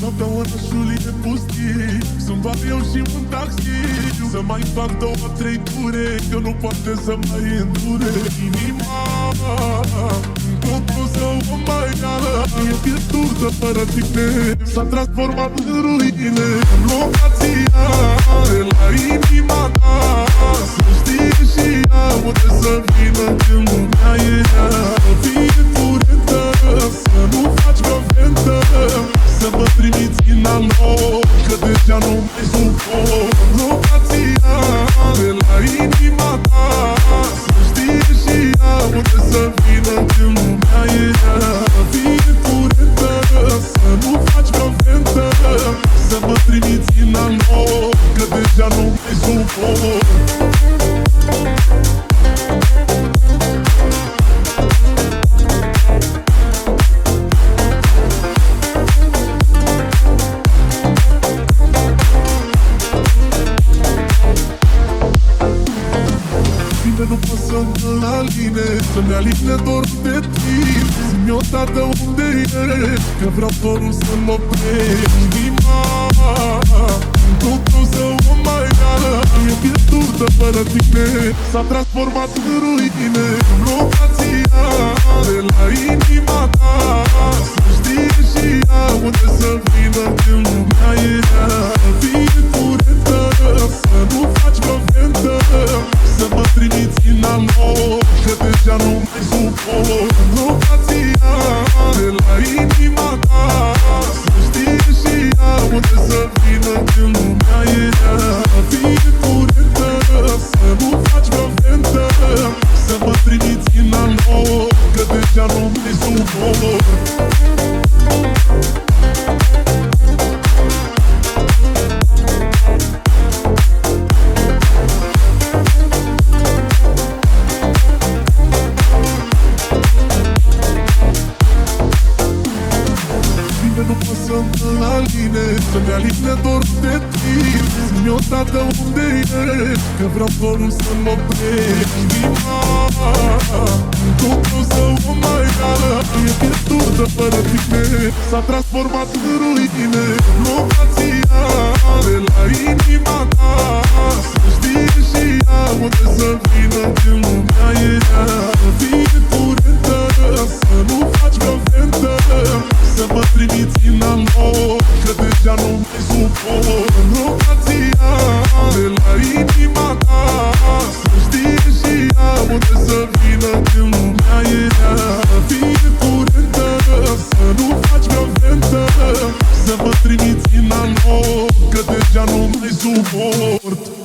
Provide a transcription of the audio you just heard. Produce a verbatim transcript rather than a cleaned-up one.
Noaptea orașul e pustiu, sunt doar eu și un taxi. Să mai fac două, trei ture, că nu poate să mai îndure. Inima totul să o mai ia, e pierdută fără tine, s-a transformat în ruine. Locația e la inima ta, să știe și ea unde să vină când lumea e rea. Fie curentă, să nu faci conventă, să mă trimiți în al nou, că deja nu mai suport. Locația e la inima ta, să știe și ea unde să vină când lumea e rea. Fie curentă, să nu faci conventă, să mă trimiți în al nou, că deja nu mai suport. Nu pot să-mi aline, să-mi aline dorul de timp. Zi-mi odată unde ești, că vreau dorul să-l oprești. Inima totul să o mai ia, e pierdută fără tine, s-a transformat în ruine. Locația de la inima ta, să știe și ea unde să vină când lumea e rea. Fie curentă, să nu faci conventă, să mă trimiți în al nou, că deja nu mai suport. Locația de la inima ta, să știe și ea unde să vină când lumea e rea. Fie curentă, să nu faci conventă, să mă trimiți în al nou, că deja nu mai suport. Nu pot să-mi aline, să-mi aline dorul de timp. Zi-mi odată unde ești, că vreau dorul să-l oprești. Inima totul să o mai ia, e pierdută fără tine, s-a transformat în ruine. Locația de la inima ta, să știe și ea unde să vină când lumea e rea. Fie curentă, să nu faci conventă, să mă trimiți în al nou, că deja nu mai suport. Locația de la inima ta, să știe și ea unde să vină când lumea e rea. Fie curentă, să nu faci conventă, să mă trimiți în al nou, că deja nu mai suport.